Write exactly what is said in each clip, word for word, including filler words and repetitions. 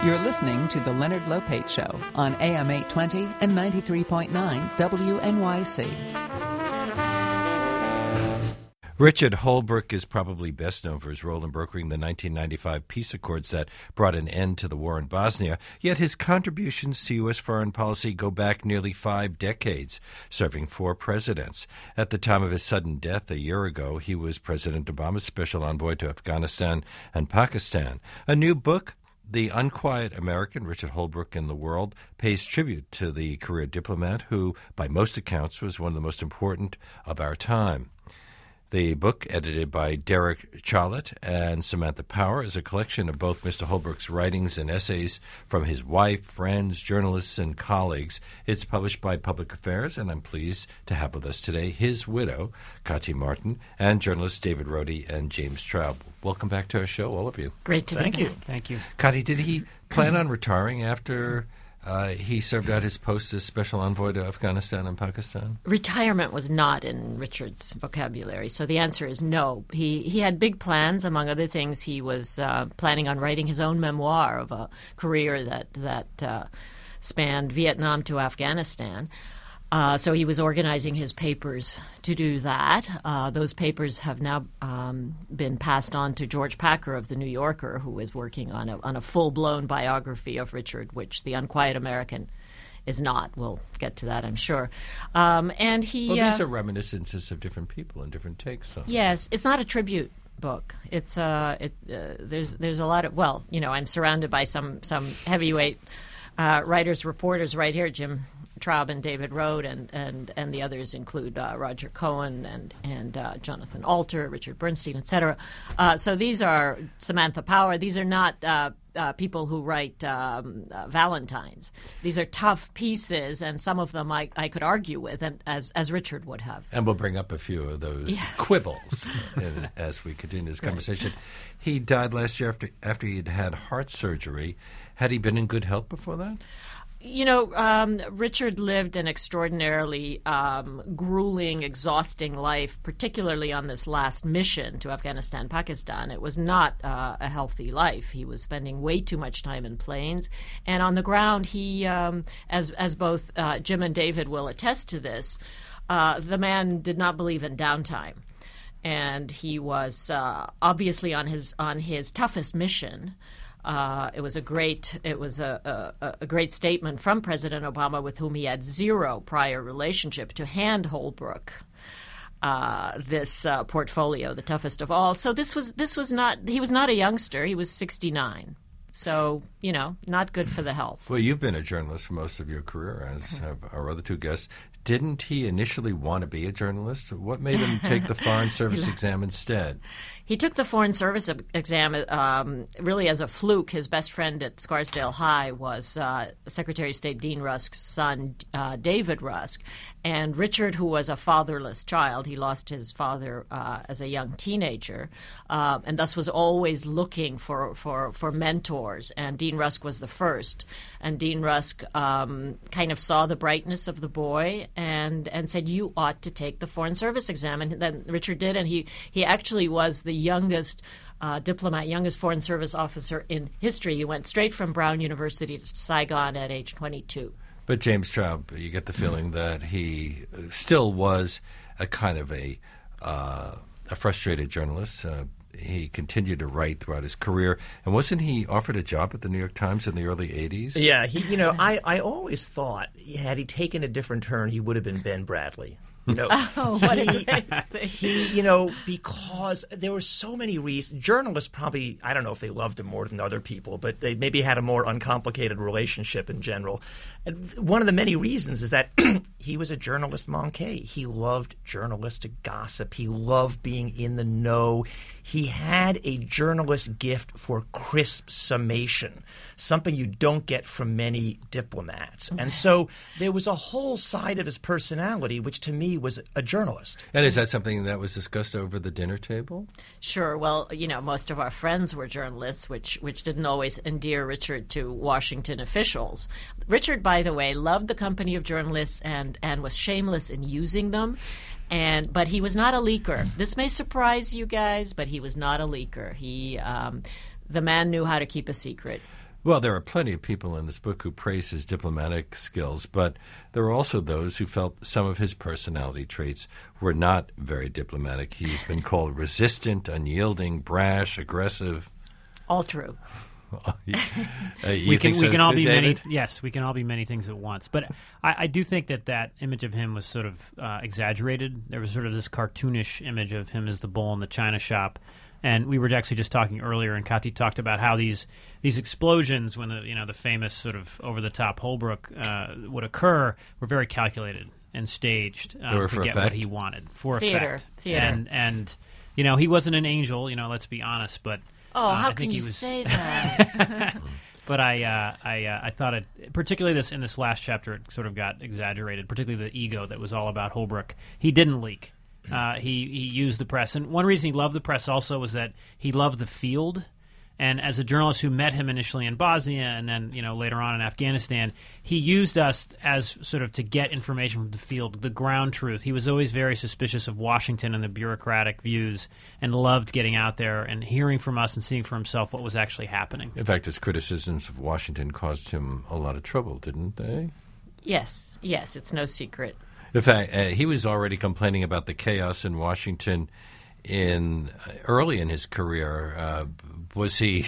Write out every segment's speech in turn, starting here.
You're listening to The Leonard Lopate Show on A M eight twenty and ninety-three point nine W N Y C. Richard Holbrooke is probably best known for his role in brokering the nineteen ninety-five peace accords that brought an end to the war in Bosnia, yet his contributions to U S foreign policy go back nearly five decades, serving four presidents. At the time of his sudden death a year ago, he was President Obama's special envoy to Afghanistan and Pakistan. A new book, The Unquiet American, Richard Holbrooke in the World, pays tribute to the career diplomat who, by most accounts, was one of the most important of our time. The book, edited by Derek Chollet and Samantha Power, is a collection of both Mister Holbrooke's writings and essays from his wife, friends, journalists, and colleagues. It's published by Public Affairs, and I'm pleased to have with us today his widow, Kati Martin, and journalists David Rohde and James Traub. Welcome back to our show, all of you. Great to Thank be you. back. Thank you. Kati, did he plan on retiring after uh, he served out his post as special envoy to Afghanistan and Pakistan? Retirement was not in Richard's vocabulary, so the answer is no. He he had big plans. Among other things, he was uh, planning on writing his own memoir of a career that, that uh, spanned Vietnam to Afghanistan. Uh, so he was organizing his papers to do that. Uh, those papers have now um, been passed on to George Packer of The New Yorker, who is working on a, on a full-blown biography of Richard, which The Unquiet American is not. We'll get to that, I'm sure. Um, and he. Well, these uh, are reminiscences of different people and different takes on it. Yes, it's not a tribute book. It's uh, it, uh, there's there's a lot of well, you know, I'm surrounded by some some heavyweight uh, writers, reporters right here, Jim Traub and David Rohde, and, and, and the others include uh, Roger Cohen and and uh, Jonathan Alter, Richard Bernstein, et cetera. Uh, so these are Samantha Power. These are not uh, uh, people who write um, uh, Valentines. These are tough pieces, and some of them I, I could argue with, and as as Richard would have. And we'll bring up a few of those Yeah. quibbles in, as we continue this conversation. Right. He died last year after after he'd had heart surgery. Had he been in good health before that? You know, um, Richard lived an extraordinarily um, grueling, exhausting life, particularly on this last mission to Afghanistan, Pakistan. It was not uh, a healthy life. He was spending way too much time in planes. And on the ground, he, um, as, as both uh, Jim and David will attest to this, uh, the man did not believe in downtime. And he was uh, obviously on his on his toughest mission. Uh, it was a great it was a, a, a great statement from President Obama, with whom he had zero prior relationship, to hand Holbrooke uh, this uh, portfolio, the toughest of all. So this was this was not he was not a youngster. He was sixty-nine. So, you know, not good for the health. Well, you've been a journalist for most of your career, as have our other two guests. Didn't he initially want to be a journalist? What made him take the Foreign Service exam instead? He took the Foreign Service exam um, really as a fluke. His best friend at Scarsdale High was uh, Secretary of State Dean Rusk's son, uh, David Rusk. And Richard, who was a fatherless child, he lost his father uh, as a young teenager, uh, and thus was always looking for, for, for mentors. And Dean Rusk was the first. And Dean Rusk um, kind of saw the brightness of the boy and, and said, you ought to take the Foreign Service exam. And then Richard did, and he, he actually was the youngest uh, diplomat, youngest Foreign Service officer in history. He went straight from Brown University to Saigon at age twenty-two. But James Traub, you get the feeling that he still was a kind of a uh, a frustrated journalist. Uh, he continued to write throughout his career. And wasn't he offered a job at the New York Times in the early eighties? Yeah, he, you know, I, I always thought had he taken a different turn, he would have been Ben Bradley. You know, oh, what he, a great thing. he, you know, because there were so many reasons. Journalists probably, I don't know if they loved him more than other people, but they maybe had a more uncomplicated relationship in general. And one of the many reasons is that he was a journalist manqué. He loved journalistic gossip. He loved being in the know. He had a journalist gift for crisp summation, something you don't get from many diplomats. And so there was a whole side of his personality which to me was a journalist. And is that something that was discussed over the dinner table? Sure. Well, you know, most of our friends were journalists, which which didn't always endear Richard to Washington officials. Richard, by the way, loved the company of journalists and, and was shameless in using them. And but he was not a leaker. This may surprise you guys, but he was not a leaker. He, um, the man knew how to keep a secret. Well, there are plenty of people in this book who praise his diplomatic skills, but there are also those who felt some of his personality traits were not very diplomatic. He's been called resistant, unyielding, brash, aggressive. All true. uh, you we can think so we can all too, be David? many. Yes, we can all be many things at once. But I, I do think that that image of him was sort of uh, exaggerated. There was sort of this cartoonish image of him as the bull in the china shop. And we were actually just talking earlier, and Kati talked about how these these explosions, when the you know the famous sort of over the top Holbrook uh, would occur, were very calculated and staged um, They were to for get effect? what he wanted for Theater, effect. theater. And and you know he wasn't an angel. You know, let's be honest. But Oh, uh, how I think can he you was, say that? But I, uh, I, uh, I thought it, particularly this in this last chapter, it sort of got exaggerated. Particularly the ego that was all about Holbrook. He didn't leak. Uh, he he used the press, and one reason he loved the press also was that he loved the field. And as a journalist who met him initially in Bosnia and then you know later on in Afghanistan, he used us as sort of to get information from the field, the ground truth. He was always very suspicious of Washington and the bureaucratic views, and loved getting out there and hearing from us and seeing for himself what was actually happening. In fact, his criticisms of Washington caused him a lot of trouble, didn't they? Yes, yes, it's no secret. In fact, uh, he was already complaining about the chaos in Washington in uh, early in his career. Uh, was he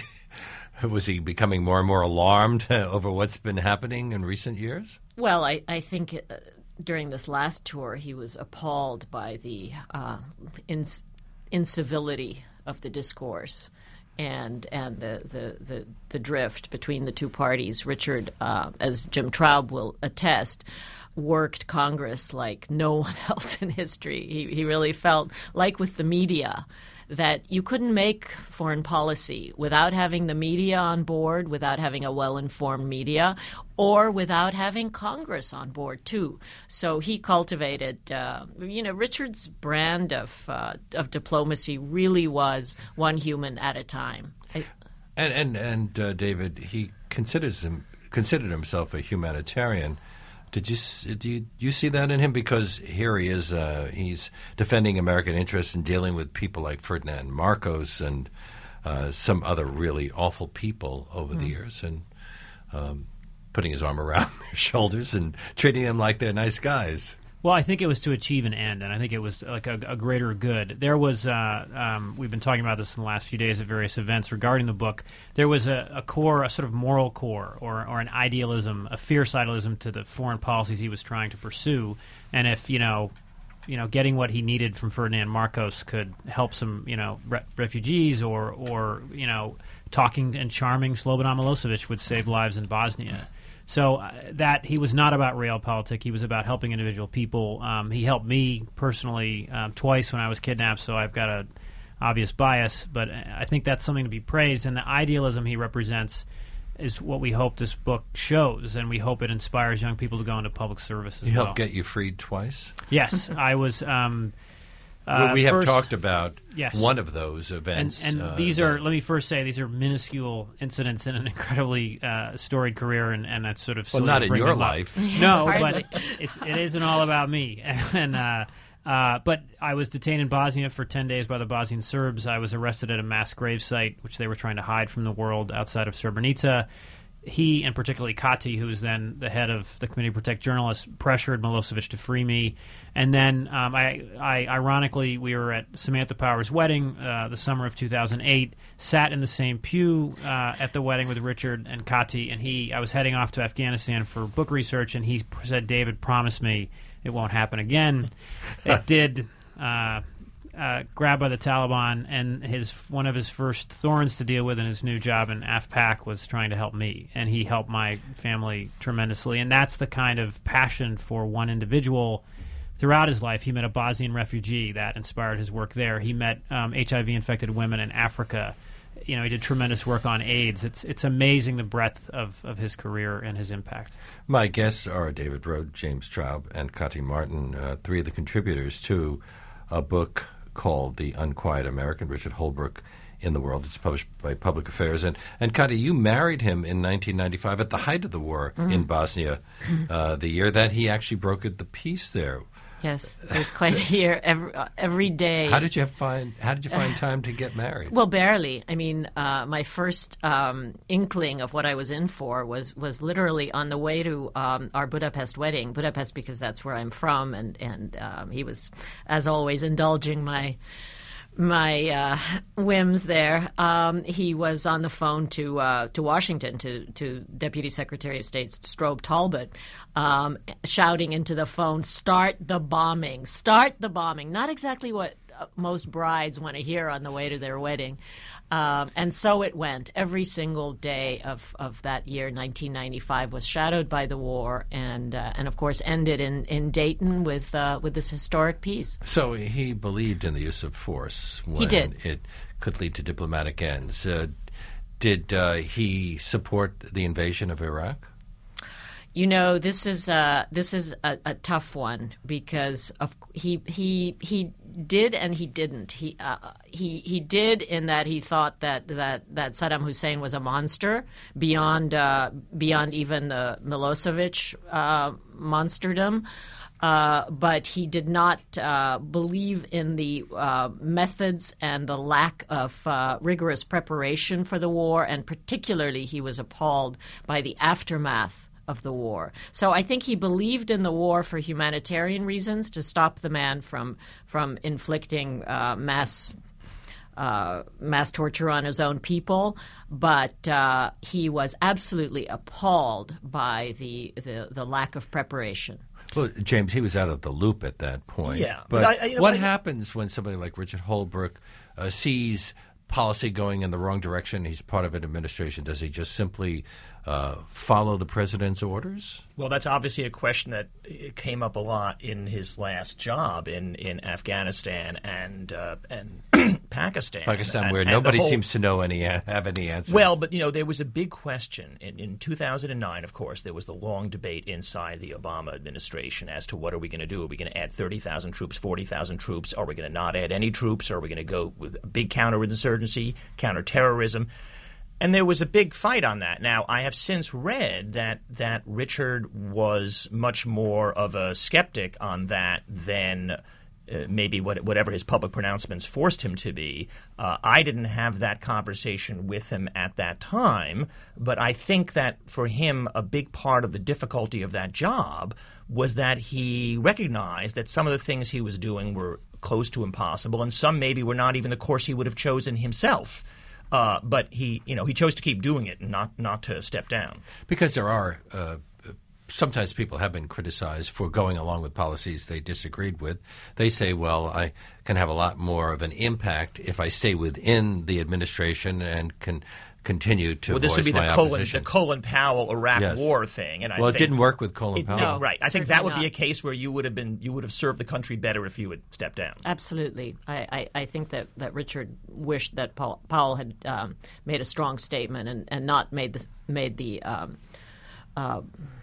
was he becoming more and more alarmed uh, over what's been happening in recent years? Well, I, I think uh, during this last tour, he was appalled by the uh, ins- incivility of the discourse and and the, the, the, the drift between the two parties. Richard, uh, as Jim Traub will attest, worked Congress like no one else in history. He, he really felt, like with the media, that you couldn't make foreign policy without having the media on board, without having a well-informed media, or without having Congress on board, too. So he cultivated, uh, you know, Richard's brand of uh, of diplomacy really was one human at a time. I, And and and uh, David, he considers him considered himself a humanitarian. Did you s- do you, you see that in him? Because here he is, uh, he's defending American interests and dealing with people like Ferdinand Marcos and uh, some other really awful people over Mm. the years, and um, putting his arm around their shoulders and treating them like they're nice guys. Well, I think it was to achieve an end, and I think it was like a, a greater good. There was, uh, um, we've been talking about this in the last few days at various events regarding the book. There was a, a core, a sort of moral core, or, or an idealism, a fierce idealism to the foreign policies he was trying to pursue. And if you know, you know, getting what he needed from Ferdinand Marcos could help some, you know, re- refugees, or, or you know, talking and charming Slobodan Milosevic would save lives in Bosnia. So uh, that he was not about realpolitik. He was about helping individual people. Um, he helped me personally um, twice when I was kidnapped, so I've got a obvious bias. But I think that's something to be praised. And the idealism he represents is what we hope this book shows, and we hope it inspires young people to go into public service as He well. helped get you freed twice. Yes, I was. Um, Well, uh, we have first- talked about Yes. one of those And, events. and uh, these are, that- let me first say, these are minuscule incidents in an incredibly uh, storied career, and, and that's sort of Well, silly not to in bring your them up. life. No, Hardly. but it's, it isn't all about me. and uh, uh, But I was detained in Bosnia for ten days by the Bosnian Serbs. I was arrested at a mass grave site, which they were trying to hide from the world outside of Srebrenica. He, and particularly Kati, who was then the head of the Committee to Protect Journalists, pressured Milosevic to free me. And then, um, I, I, ironically, we were at Samantha Power's wedding uh, the summer of two thousand eight, sat in the same pew uh, at the wedding with Richard and Kati, and he, I was heading off to Afghanistan for book research, and he said, "David, promise me it won't happen again." It did. Uh, Uh, grabbed by the Taliban, and his one of his first thorns to deal with in his new job in AFPAC was trying to help me, and he helped my family tremendously. And that's the kind of passion for one individual throughout his life. He met a Bosnian refugee that inspired his work there. He met um, H I V-infected women in Africa. You know, he did tremendous work on AIDS. It's it's amazing the breadth of, of his career and his impact. My guests are David Rode, James Traub, and Kati Martin, uh, three of the contributors to a book called The Unquiet American, Richard Holbrook in the World. It's published by Public Affairs. And, and Kati, you married him in nineteen ninety-five at the height of the war Mm-hmm. in Bosnia, uh, the year that he actually brokered the peace there. Yes, it was quite a year every, uh, every day. How did you find How did you find time to get married? Well, barely. I mean, uh, my first um, inkling of what I was in for was was literally on the way to um, our Budapest wedding. Budapest because that's where I'm from, and and um, he was, as always, indulging my. my uh, whims there. Um, he was on the phone to uh, to Washington, to, to Deputy Secretary of State Strobe Talbot, um, shouting into the phone, "Start the bombing, start the bombing." Not exactly what uh, most brides want to hear on the way to their wedding. Um, and so it went. Every single day of, of that year, nineteen ninety-five, was shadowed by the war, and uh, and of course ended in, in Dayton with uh, with this historic peace. So he believed in the use of force when He did. it could lead to diplomatic ends. Uh, did uh, he support the invasion of Iraq? You know, this is uh, this is a, a tough one because of he he he did and he didn't. He uh, he he did in that he thought that, that, that Saddam Hussein was a monster beyond uh, beyond even the Milosevic uh, monsterdom. Uh, but he did not uh, believe in the uh, methods and the lack of uh, rigorous preparation for the war, and particularly he was appalled by the aftermath of the war. So I think he believed in the war for humanitarian reasons, to stop the man from from inflicting uh, mass uh, mass torture on his own people. But uh, he was absolutely appalled by the, the, the lack of preparation. Well, James, he was out of the loop at that point. Yeah. But I- I- you know, what I- happens when somebody like Richard Holbrooke uh, sees policy going in the wrong direction? He's part of an administration. Does he just simply uh, follow the president's orders? Well, that's obviously a question that came up a lot in his last job in, in Afghanistan and uh, and Pakistan. Pakistan, and, where and the nobody whole- seems to know any have any answers. Well, but, you know, there was a big question. In, in two thousand nine, of course, there was the long debate inside the Obama administration as to what are we going to do? Are we going to add thirty thousand troops, forty thousand troops? Are we going to not add any troops? Are we going to go with a big counterinsurgency, counterterrorism? And there was a big fight on that. Now, I have since read that that Richard was much more of a skeptic on that than uh, maybe what, whatever his public pronouncements forced him to be. Uh, I didn't have that conversation with him at that time, but I think that for him, a big part of the difficulty of that job was that he recognized that some of the things he was doing were close to impossible, and some maybe were not even the course he would have chosen himself. Uh, but he, you know, he chose to keep doing it and not, not to step down. Because there are uh, sometimes people have been criticized for going along with policies they disagreed with. They say, well, I can have a lot more of an impact if I stay within the administration and can continue to well, this voice would be my the Colin, opposition. the Colin Powell Iraq Yes. War thing, and I well, think it didn't work with Colin it, Powell. No, right. I think that would Certainly be a case where you would have been you would have served the country better if you had stepped down. Absolutely. I, I, I think that, that Richard wished that Paul, Powell had um, made a strong statement and, and not made the, made the um, uh,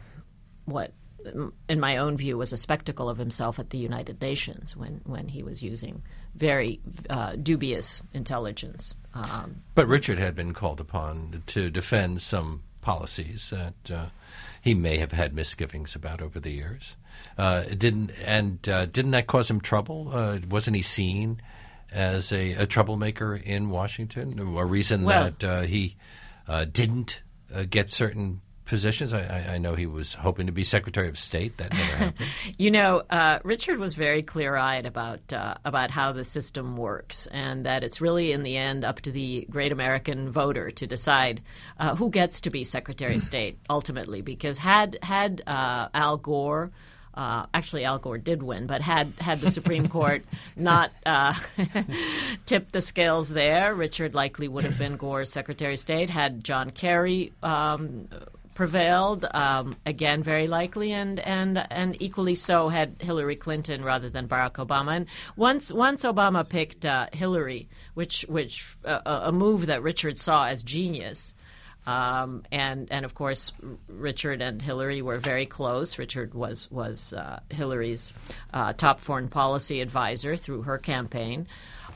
what, in my own view, was a spectacle of himself at the United Nations when, when he was using very uh, dubious intelligence. Um, But Richard had been called upon to defend some policies that uh, he may have had misgivings about over the years. Uh, didn't and uh, didn't that cause him trouble? Uh, wasn't he seen as a, a troublemaker in Washington? A reason Well- that uh, he uh, didn't uh, get certain positions? I, I, I know he was hoping to be Secretary of State. That never happened. You know, uh, Richard was very clear-eyed about uh, about how the system works, and that it's really, in the end, up to the great American voter to decide uh, who gets to be Secretary of State ultimately. Because had had uh, Al Gore. Uh, actually, Al Gore did win, but had, had the Supreme Court not uh, tipped the scales there, Richard likely would have been Gore's Secretary of State. Had John Kerry um, prevailed, um, again, very likely, and, and and equally so had Hillary Clinton rather than Barack Obama. And once once Obama picked uh, Hillary, which which uh, a move that Richard saw as genius. Um, and and of course, Richard and Hillary were very close. Richard was was uh, Hillary's uh, top foreign policy advisor through her campaign.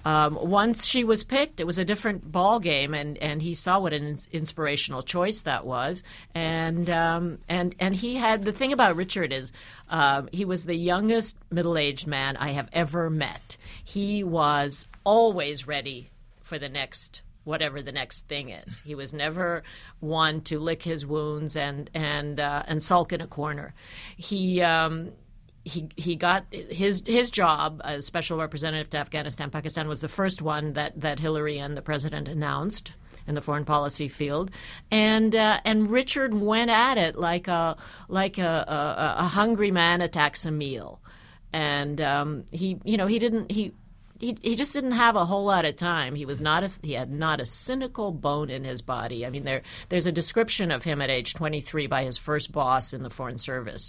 um, once she was picked, it was a different ball game, and, and he saw what an ins- inspirational choice that was. And um, and and he had the thing about Richard is um, he was the youngest middle-aged man I have ever met. He was always ready for the next whatever the next thing is. He was never one to lick his wounds and and uh, and sulk in a corner. He um, he he got his his job as special representative to Afghanistan. Pakistan was the first one that, that Hillary and the president announced in the foreign policy field, and uh, and Richard went at it like a like a, a, a hungry man attacks a meal, and um, he you know he didn't he. He he just didn't have a whole lot of time. He was not a, he had not a cynical bone in his body. I mean, there there's a description of him at age twenty-three by his first boss in the Foreign Service,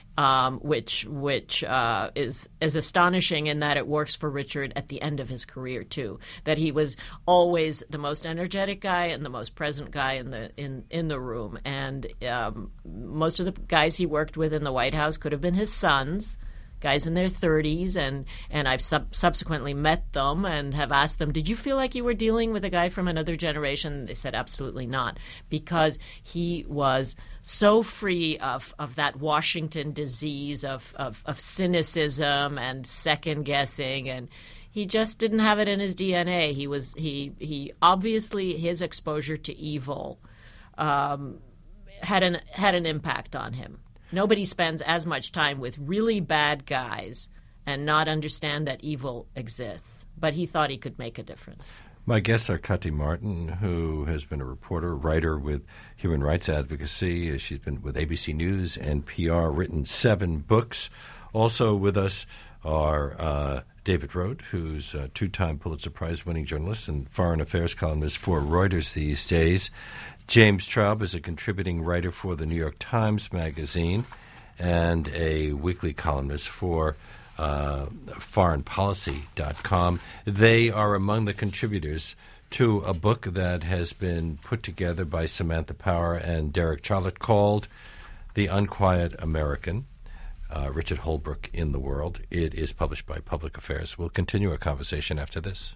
um, which which uh, is is astonishing in that it works for Richard at the end of his career too. That he was always the most energetic guy and the most present guy in the in, in the room. And um, most of the guys he worked with in the White House could have been his sons. Guys in their thirties, and, and I've sub- subsequently met them and have asked them, did you feel like you were dealing with a guy from another generation? They said, absolutely not, because he was so free of, of that Washington disease of, of, of cynicism and second-guessing, and he just didn't have it in his D N A. He was he he obviously, his exposure to evil um, had an had an impact on him. Nobody spends as much time with really bad guys and not understand that evil exists. But he thought he could make a difference. My guests are Kati Marton, who has been a reporter, writer with human rights advocacy. She's been with A B C News and P R, written seven books. Also with us are uh, David Rohde, who's a two-time Pulitzer Prize-winning journalist and foreign affairs columnist for Reuters these days. James Traub is a contributing writer for the New York Times Magazine and a weekly columnist for uh, foreign policy dot com. They are among the contributors to a book that has been put together by Samantha Power and Derek Chollet called The Unquiet American, uh, Richard Holbrooke in the World. It is published by Public Affairs. We'll continue our conversation after this.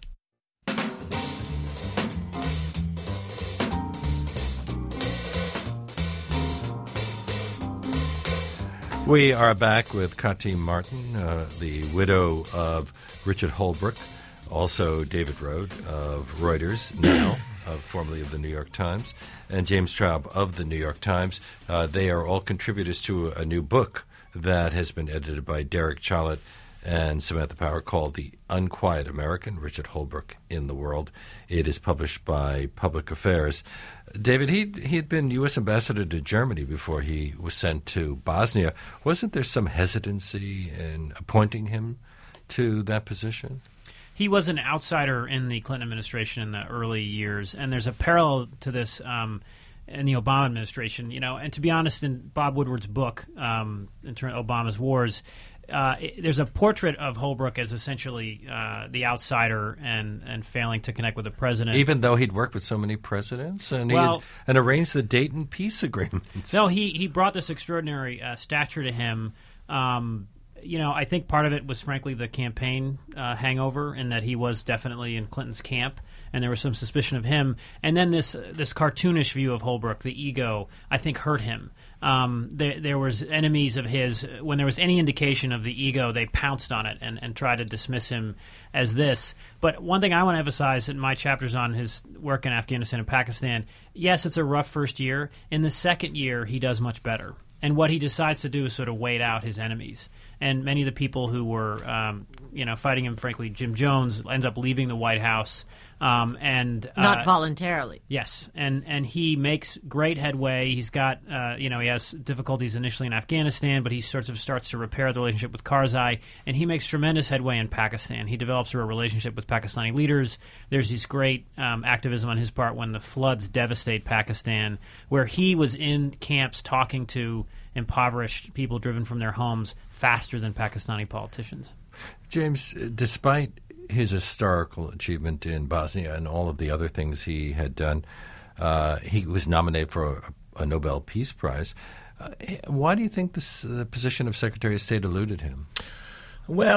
We are back with Kati Marton, uh, the widow of Richard Holbrooke, also David Rohde of Reuters, now uh, formerly of the New York Times, and James Traub of the New York Times. Uh, they are all contributors to a new book that has been edited by Derek Chollet and Samantha Power called The Unquiet American, Richard Holbrooke in the World. It is published by Public Affairs. David, he he had been U S ambassador to Germany before he was sent to Bosnia. Wasn't there some hesitancy in appointing him to that position? He was an outsider in the Clinton administration in the early years, and there's a parallel to this um, in the Obama administration. You know, and to be honest, in Bob Woodward's book, um, in terms of Obama's Wars, Uh, it, there's a portrait of Holbrooke as essentially uh, the outsider and, and failing to connect with the president. Even though he'd worked with so many presidents and, well, he'd, and arranged the Dayton Peace Agreement. No, he, he brought this extraordinary uh, stature to him. Um, you know, I think part of it was, frankly, the campaign uh, hangover, in that he was definitely in Clinton's camp, and there was some suspicion of him. And then this this cartoonish view of Holbrooke, the ego, I think hurt him. Um, there, there was enemies of his. When there was any indication of the ego, they pounced on it and, and tried to dismiss him as this. But one thing I want to emphasize in my chapters on his work in Afghanistan and Pakistan, yes, it's a rough first year. In the second year, he does much better. And what he decides to do is sort of wait out his enemies. And many of the people who were, um, you know, fighting him, frankly, Jim Jones, ends up leaving the White House. Um, and uh, Not voluntarily. Yes, and and he makes great headway. He's got, uh, you know, he has difficulties initially in Afghanistan, but he sort of starts to repair the relationship with Karzai, and he makes tremendous headway in Pakistan. He develops a relationship with Pakistani leaders. There's this great um, activism on his part when the floods devastate Pakistan, where he was in camps talking to impoverished people driven from their homes faster than Pakistani politicians. James, despite his historical achievement in Bosnia and all of the other things he had done, uh, he was nominated for a, a Nobel Peace Prize. Uh, why do you think this uh, position of Secretary of State eluded him? Well,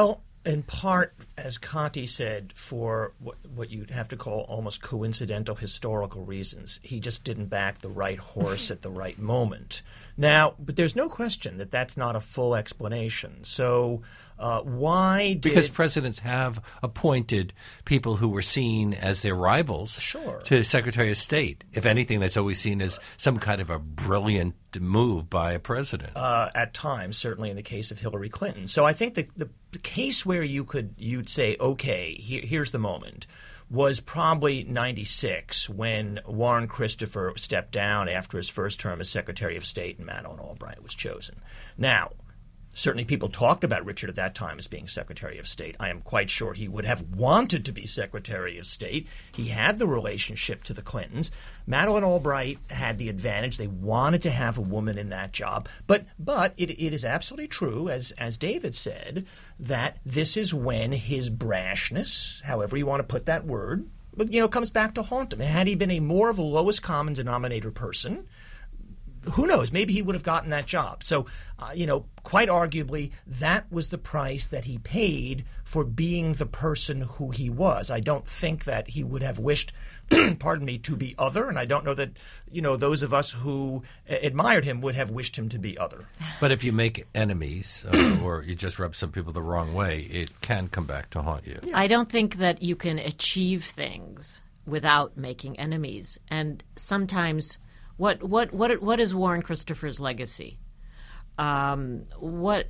In part, as Conti said, for what, what you'd have to call almost coincidental historical reasons. He just didn't back the right horse at the right moment. Now, but there's no question that that's not a full explanation. So uh, why did... Because presidents have appointed people who were seen as their rivals Sure. to Secretary of State. If anything, that's always seen as some kind of a brilliant move by a president. Uh, at times, certainly in the case of Hillary Clinton. So I think the, the, the case where you could you'd say, okay, here, here's the moment, was probably ninety-six when Warren Christopher stepped down after his first term as Secretary of State and Madeleine Albright was chosen. Now, certainly people talked about Richard at that time as being Secretary of State. I am quite sure he would have wanted to be Secretary of State. He had the relationship to the Clintons. Madeleine Albright had the advantage. They wanted to have a woman in that job. But but it, it is absolutely true, as, as David said, that this is when his brashness, however you want to put that word, but you know, comes back to haunt him. Had he been a more of a lowest common denominator person, who knows? Maybe he would have gotten that job. So, uh, you know, quite arguably, that was the price that he paid for being the person who he was. I don't think that he would have wished, pardon me, to be other, and I don't know that, you know, those of us who uh, admired him would have wished him to be other. But if you make enemies uh, or you just rub some people the wrong way, it can come back to haunt you. I don't think that you can achieve things without making enemies. And sometimes... What what what what is Warren Christopher's legacy? Um, what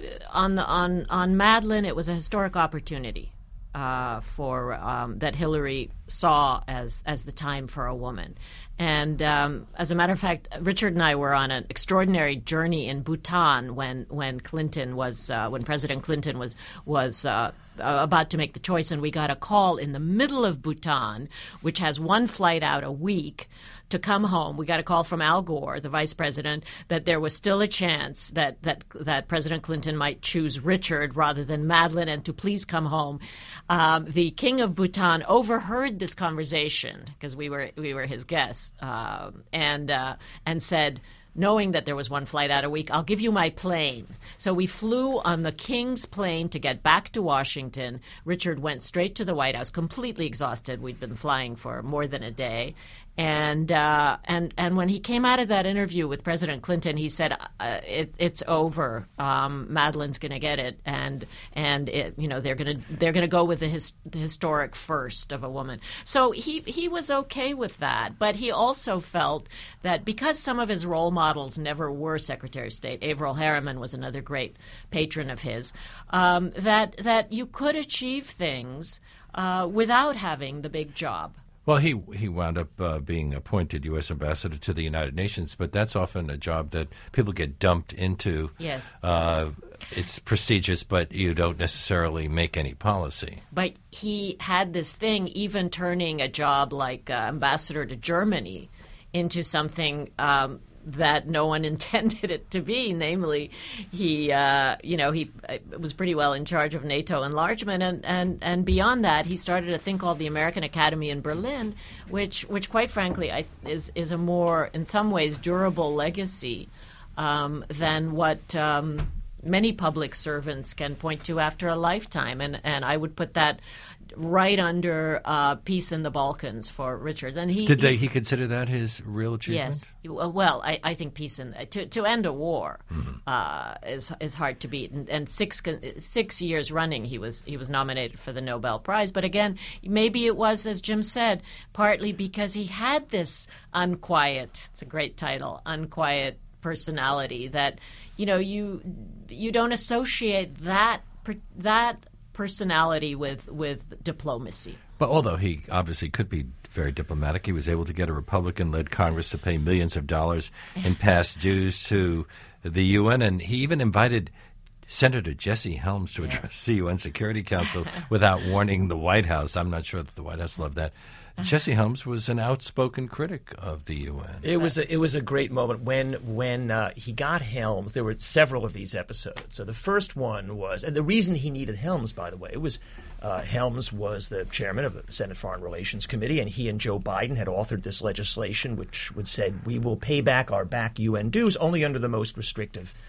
on the on on Madeleine, it was a historic opportunity uh, for um, that Hillary saw as as the time for a woman. And um, as a matter of fact, Richard and I were on an extraordinary journey in Bhutan when when Clinton was uh, when President Clinton was was. Uh, Uh, about to make the choice, and we got a call in the middle of Bhutan, which has one flight out a week, to come home. We got a call from Al Gore, the vice president, that there was still a chance that that, that President Clinton might choose Richard rather than Madeleine, and to please come home. Um, the king of Bhutan overheard this conversation because we were we were his guests, uh, and uh, and said, knowing that there was one flight out a week, I'll give you my plane. So we flew on the king's plane to get back to Washington. Richard went straight to the White House, completely exhausted. We'd been flying for more than a day. And uh, and and when he came out of that interview with President Clinton, he said, uh, it, "It's over. Um, Madeleine's going to get it, and and it, you know they're going to they're going to go with the, his, the historic first of a woman." So he he was okay with that, but he also felt that because some of his role models never were Secretary of State, Averell Harriman was another great patron of his, um, that that you could achieve things uh, without having the big job. Well, he he wound up uh, being appointed U S ambassador to the United Nations, but that's often a job that people get dumped into. Yes. Uh, it's prestigious, but you don't necessarily make any policy. But he had this thing, even turning a job like uh, ambassador to Germany into something um, that no one intended it to be. Namely, he, uh, you know, he uh, was pretty well in charge of NATO enlargement, and, and, and beyond that, he started a thing called the American Academy in Berlin, which, which quite frankly, I, is is a more, in some ways, durable legacy um, than what um, many public servants can point to after a lifetime, and and I would put that right under uh, peace in the Balkans for Richard. And he did they, he, he consider that his real achievement? Yes. Well, I, I think peace in to to end a war mm-hmm. uh, is is hard to beat. And, and six six years running, he was he was nominated for the Nobel Prize. But again, maybe it was, as Jim said, partly because he had this unquiet. It's a great title, unquiet personality that you know you you don't associate that that. personality with, with diplomacy. But although he obviously could be very diplomatic, he was able to get a Republican-led Congress to pay millions of dollars in past dues to the U N, and he even invited Senator Jesse Helms to address yes. the U N Security Council without warning the White House. I'm not sure that the White House loved that. Jesse Helms was an outspoken critic of the U N. It was a, it was a great moment when when uh, he got Helms. There were several of these episodes. So the first one was, and the reason he needed Helms, by the way, was uh, Helms was the chairman of the Senate Foreign Relations Committee, and he and Joe Biden had authored this legislation which would say we will pay back our back U N dues only under the most restrictive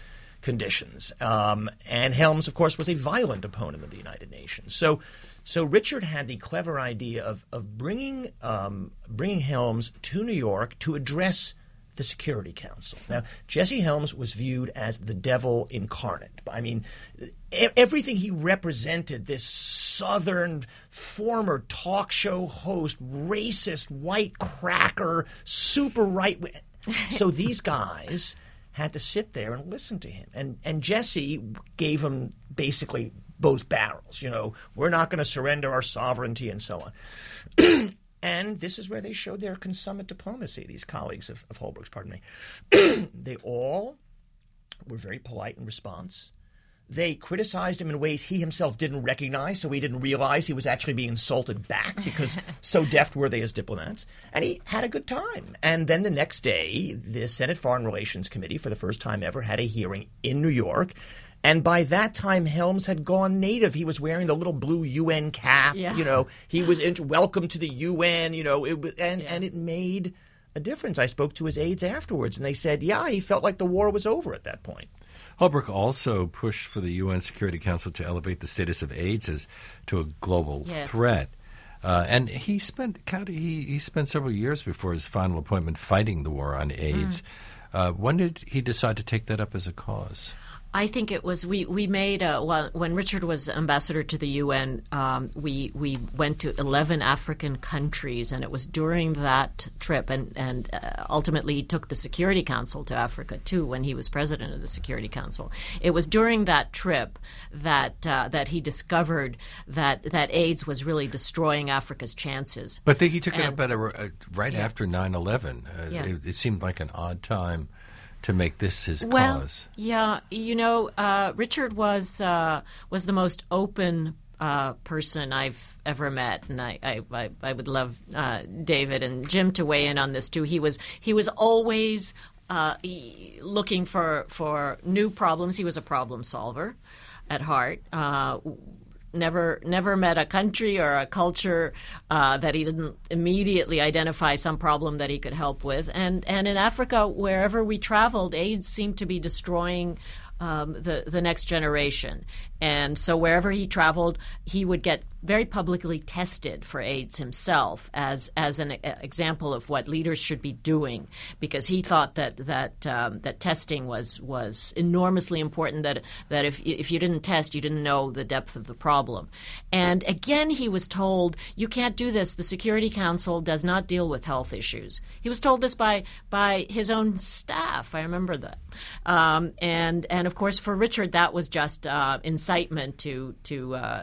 conditions. Um, and Helms, of course, was a violent opponent of the United Nations. So, so Richard had the clever idea of of bringing um, bringing Helms to New York to address the Security Council. Now, Jesse Helms was viewed as the devil incarnate. I mean, e- everything he represented, this Southern former talk show host, racist, white cracker, super right. So these guys had to sit there and listen to him. And, and Jesse gave him basically both barrels. You know, we're not going to surrender our sovereignty and so on. And this is where they showed their consummate diplomacy, these colleagues of, of Holbrooke's, pardon me. They all were very polite in response. They criticized him in ways he himself didn't recognize, so he didn't realize he was actually being insulted back because so deft were they as diplomats. And he had a good time. And then the next day, the Senate Foreign Relations Committee, for the first time ever, had a hearing in New York. And by that time, Helms had gone native. He was wearing the little blue U N cap. Yeah. You know, he was into, welcome to the U N. You know, it was, and Yeah. and it made a difference. I spoke to his aides afterwards, and they said, yeah, he felt like the war was over at that point. Holbrooke also pushed for the U N Security Council to elevate the status of AIDS as to a global Yes. threat. Uh, and he spent he, he spent several years before his final appointment fighting the war on AIDS. Mm. Uh, when did he decide to take that up as a cause? I think it was we we made a, well, when Richard was ambassador to the U N. Um, we we went to eleven African countries, and it was during that trip, and and uh, ultimately he took the Security Council to Africa too when he was president of the Security Council. It was during that trip that uh, that he discovered that that AIDS was really destroying Africa's chances. But he took it And- up at a, uh, right Yeah. after nine eleven. Uh, Yeah. it, it seemed like an odd time to make this his Well, cause. yeah, you know, uh, Richard was uh, was the most open uh, person I've ever met, and I I, I, I would love uh, David and Jim to weigh in on this too. He was he was always uh, he- looking for for new problems. He was a problem solver at heart. Uh, Never, never met a country or a culture uh, that he didn't immediately identify some problem that he could help with. And and in Africa, wherever we traveled, AIDS seemed to be destroying um, the the next generation. And so wherever he traveled, he would get very publicly tested for AIDS himself as as an uh, example of what leaders should be doing, because he thought that that um, that testing was was enormously important. That that if if you didn't test, you didn't know the depth of the problem. And again, he was told, you can't do this. The Security Council does not deal with health issues. He was told this by by his own staff. I remember that. Um, and and of course, for Richard, that was just uh, incitement to to. Uh,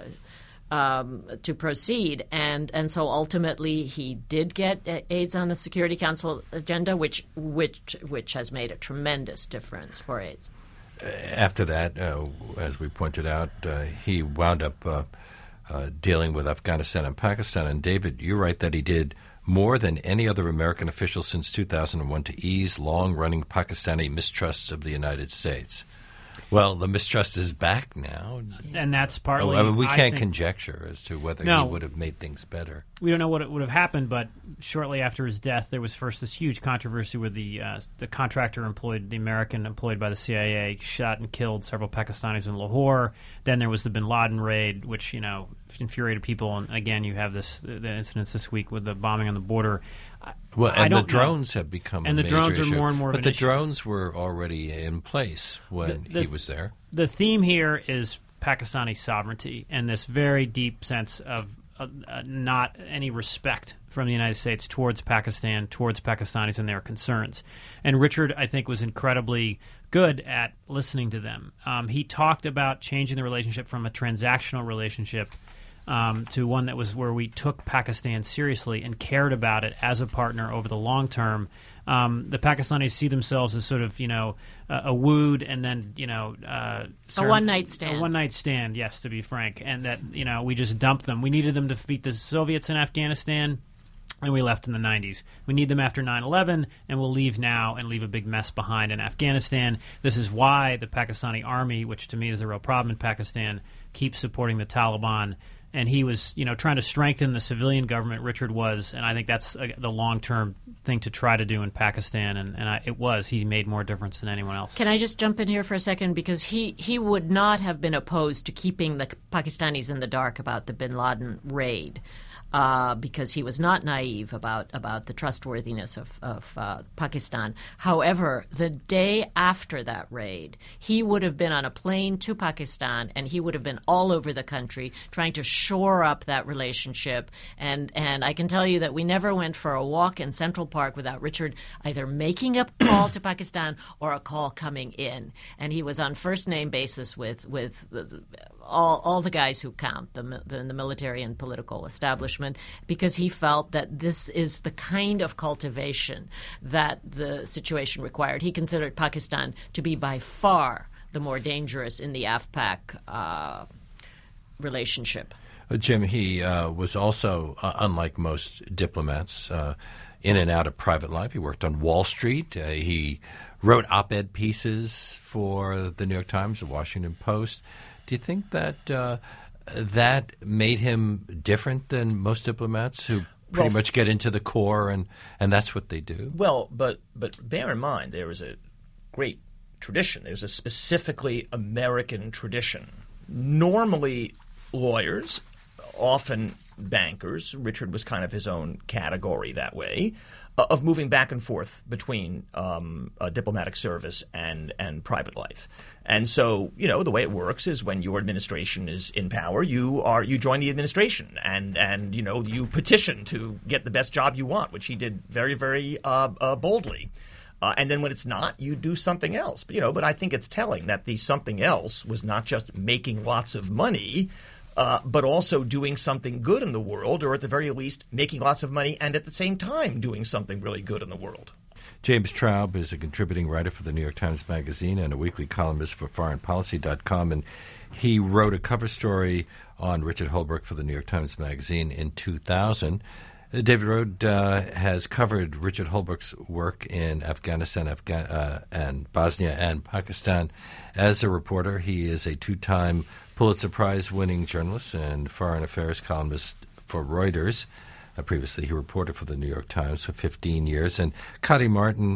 Um, to proceed, and and so ultimately he did get AIDS on the Security Council agenda, which which which has made a tremendous difference for AIDS. After that, uh, as we pointed out, uh, he wound up uh, uh, dealing with Afghanistan and Pakistan. And David, you write that he did more than any other American official since two thousand one to ease long-running Pakistani mistrusts of the United States. Well, the mistrust is back now. And that's partly... Oh, I mean, we I can't think, conjecture as to whether No. he would have made things better. We don't know what it would have happened, but shortly after his death, there was first this huge controversy where the uh, the contractor employed, the American employed by the C I A, shot and killed several Pakistanis in Lahore. Then there was the Bin Laden raid, which, you know, infuriated people. And again, you have this the incidents this week with the bombing on the border. Well, I and the don't know. drones have become And a the major drones are issue. more and more of But an the issue. drones were already in place when The- the- he was there. The theme here is Pakistani sovereignty and this very deep sense of uh, uh, not any respect from the United States towards Pakistan, towards Pakistanis and their concerns. And Richard, I think, was incredibly good at listening to them. Um, he talked about changing the relationship from a transactional relationship um, to one that was where we took Pakistan seriously and cared about it as a partner over the long term. Um, the Pakistanis see themselves as sort of, you know, uh, a wooed and then, you know, uh, A one-night stand. A one-night stand, yes, to be frank. And that, you know, we just dumped them. We needed them to defeat the Soviets in Afghanistan, and we left in the nineties. We need them after nine eleven, and we'll leave now and leave a big mess behind in Afghanistan. This is why the Pakistani army, which to me is a real problem in Pakistan, keeps supporting the Taliban and he was, you know, trying to strengthen the civilian government. Richard was, and I think that's uh, the long-term thing to try to do in Pakistan, and, and I, it was. He made more difference than anyone else. Can I just jump in here for a second? Because he, he would not have been opposed to keeping the Pakistanis in the dark about the bin Laden raid. Uh, because he was not naive about, about the trustworthiness of, of uh, Pakistan. However, the day after that raid, he would have been on a plane to Pakistan, and he would have been all over the country trying to shore up that relationship. And, and I can tell you that we never went for a walk in Central Park without Richard either making a call to Pakistan or a call coming in. And he was on first-name basis with, with all, all the guys who count, the, the, the military and political establishment, because he felt that this is the kind of cultivation that the situation required. He considered Pakistan to be by far the more dangerous in the AfPak uh, relationship. Uh, Jim, he uh, was also, uh, unlike most diplomats, uh, in and out of private life. He worked on Wall Street. Uh, he wrote op-ed pieces for the New York Times, the Washington Post. Do you think that uh, that made him different than most diplomats who pretty well, much get into the core and, and that's what they do? Well, but but bear in mind there is a great tradition. There's a specifically American tradition. Normally lawyers, often bankers, Richard was kind of his own category that way, uh, of moving back and forth between um, a diplomatic service and, and private life. And so, you know, the way it works is when your administration is in power, you are you join the administration and, and you know, you petition to get the best job you want, which he did very, very uh, uh, boldly. Uh, and then when it's not, you do something else. But, you know, but I think it's telling that the something else was not just making lots of money, uh, but also doing something good in the world, or at the very least making lots of money and at the same time doing something really good in the world. James Traub is a contributing writer for the New York Times Magazine and a weekly columnist for foreign policy dot com, and he wrote a cover story on Richard Holbrooke for the New York Times Magazine in two thousand. Uh, David Rode uh, has covered Richard Holbrooke's work in Afghanistan Afga- uh, and Bosnia and Pakistan. As a reporter, he is a two-time Pulitzer Prize-winning journalist and foreign affairs columnist for Reuters. Uh, previously, he reported for the New York Times for fifteen years. And Connie Martin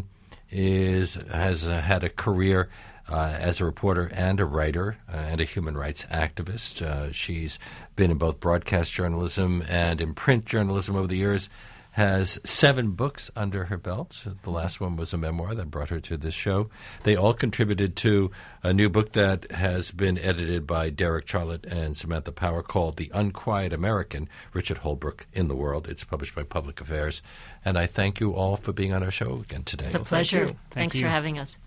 is has uh, had a career uh, as a reporter and a writer uh, and a human rights activist. Uh, she's been in both broadcast journalism and in print journalism over the years, has seven books under her belt. The last one was a memoir that brought her to this show. They all contributed to a new book that has been edited by Derek Charlotte and Samantha Power called The Unquiet American, Richard Holbrooke in the World. It's published by Public Affairs. And I thank you all for being on our show again today. It's a pleasure. Thank Thanks you. for having us.